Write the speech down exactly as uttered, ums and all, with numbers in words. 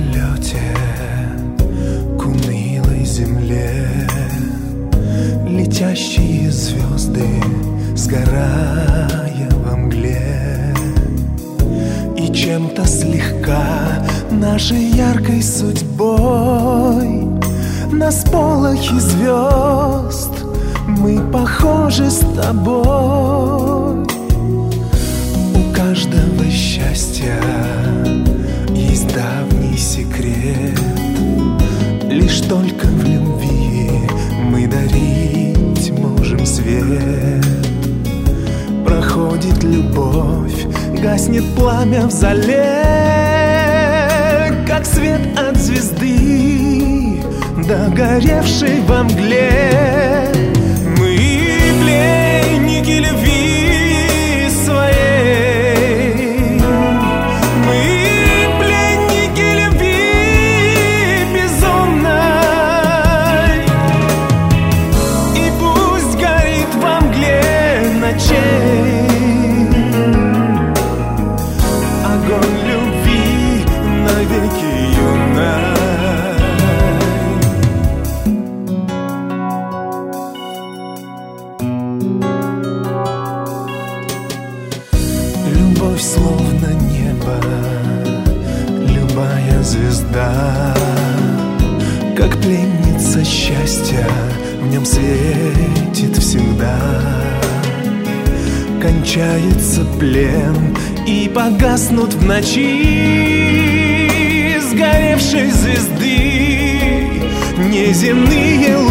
полете к унылой земле летящие звезды, сгорая во мгле. И чем-то слегка нашей яркой судьбой на сполохи звезд мы похожи с тобой. У каждого счастья есть давний секрет. Лишь только в любви мы дарить можем свет. Проходит любовь, гаснет пламя в зале, как свет от звезды, догоревшей во мгле. Мы пленники любви своей, мы пленники любви безумной. И пусть горит во мгле ночей огонь любви навеки юной. Любовь словно небо, любая звезда, как пленница счастья, в нем светит всегда. Кончается плен и погаснут в ночи сгоревшей звезды неземные